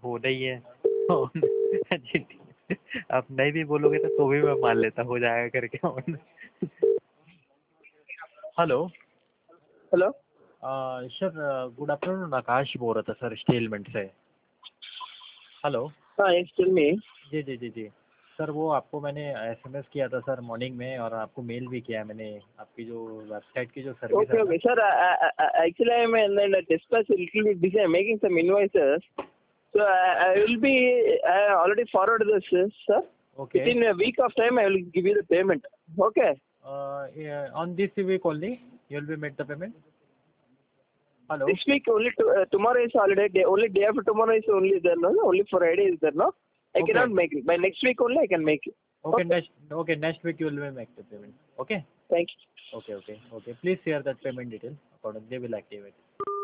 होना ही है। जी, आप नहीं भी बोलोगे तो भी मैं मान लेता, हो जाएगा करके on. Hello. Hello. Sir good afternoon, Akash बोल रहा था सर, स्टीलमेंट से। हेलो। हाँ, यस टेल मी। जी जी जी जी। सर वो आपको मैंने एसएमएस किया था सर मॉर्निंग में, और आपको मेल भी किया है मैंने, आपकी जो वेबसाइट की जो सर्विस Okay, है ना। okay. Sir, actually I'm in the dispatch a little bit busy. I'm making some invoices. So I will be, I already forwarded this, sir. Okay. Within a week of time, I will give you the payment. Okay. On this week only you will be made the payment. Hello. This week only, tomorrow is holiday day. Only day after tomorrow is only there, no? Only Friday is there, no? I okay cannot make it. By next week only I can make it. Okay Okay. Next week you will be make the payment. Okay Thank you. Okay okay okay, please share that payment detail, accordingly will activate.